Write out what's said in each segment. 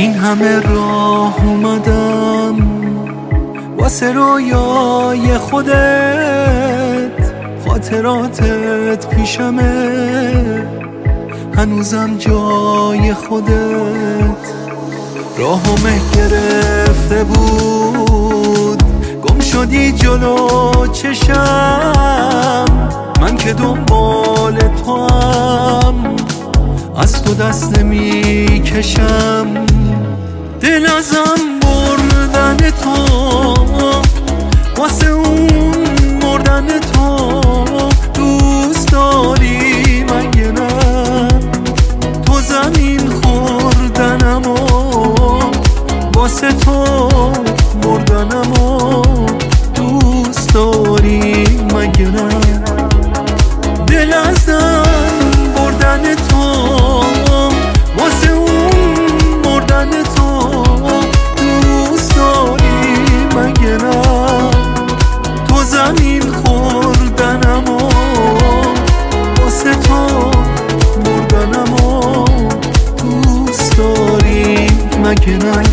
این همه راه اومدم واسه رویای خودت، خاطراتت پیشمه هنوزم جای خودت. راهو مه گرفته بود گم شدی جلو چشم، من که دنبال تو هم از تو دست نمی کشم. دل ازم بردن تو واسه اون مردن تو دوست داری مگه نه؟ تو زمین خوردنمو واسه تو مردنمو دوست داری مگه نه؟ دل ازم بردن تو واسه اون مردن تو دوست داری مگه نه؟ تو زمین خوردنمو واسه تو مردنمو دوست داری مگه نه؟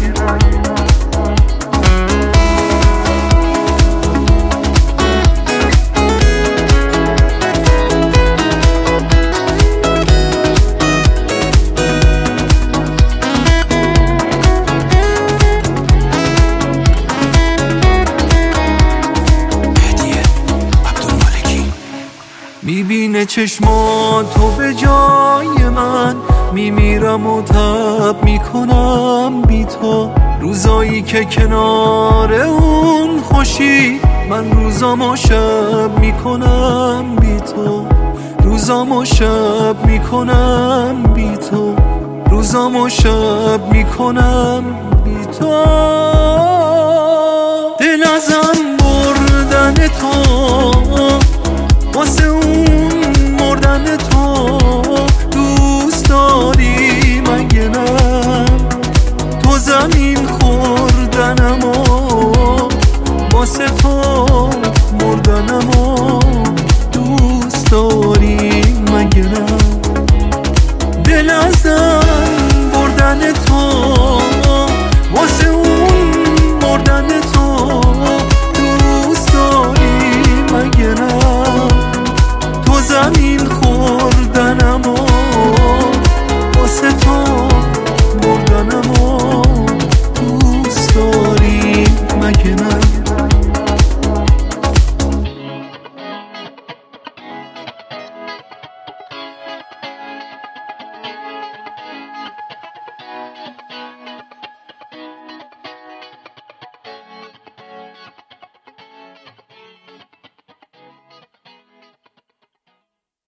میبینه چشماتو به جای من، میمیرم و تب میکنم بی تو. روزایی که کنار اون خوشی من روزامو شب میکنم بی تو. روزامو شب میکنم بی تو. روزامو شب میکنم بی تو.